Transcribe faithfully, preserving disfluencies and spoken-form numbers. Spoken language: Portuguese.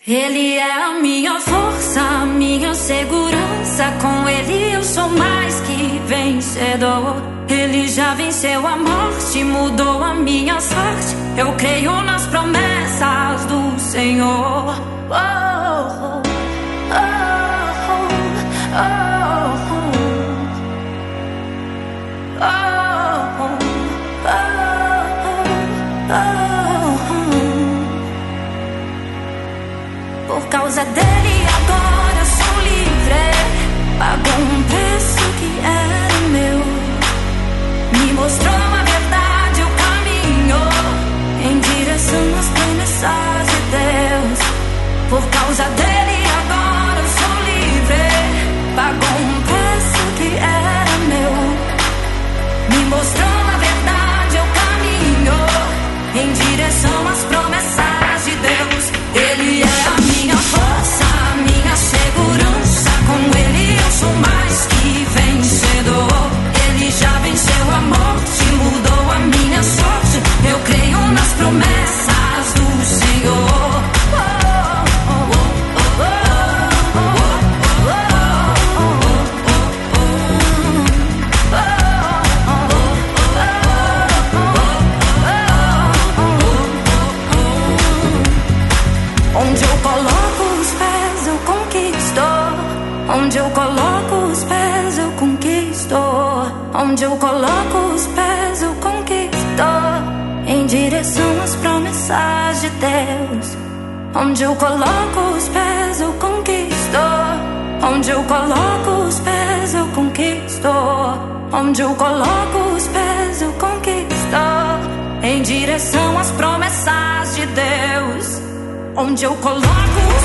Ele é a minha força, a minha segurança. Com Ele eu sou mais que vencedor. Ele já venceu a morte, mudou a minha sorte. Eu creio nas promessas do Senhor. Oh, oh, oh, oh, oh, oh, oh, oh. Por causa dele agora eu sou livre. Pagou um preço que era meu. Me mostrou a verdade, o caminho em direção às promessas de Deus. Por causa dele agora eu sou livre. Pagou um preço que era meu. Me mostrou a verdade, o caminho em direção às promessas de Deus. Ele é a minha força, a minha segurança. Com Ele eu sou mais que vencedor. Ele já venceu a morte, mudou a minha sorte. Eu creio nas promessas do Senhor. Onde eu coloco os pés eu conquisto. Onde eu coloco os pés eu conquisto. Onde eu coloco os pés eu conquisto. Em direção às promessas de Deus. Onde eu coloco os pés eu conquisto. Onde eu coloco os pés eu conquisto. Onde eu coloco os pés eu conquisto. Em direção às promessas de Deus. Onde eu coloco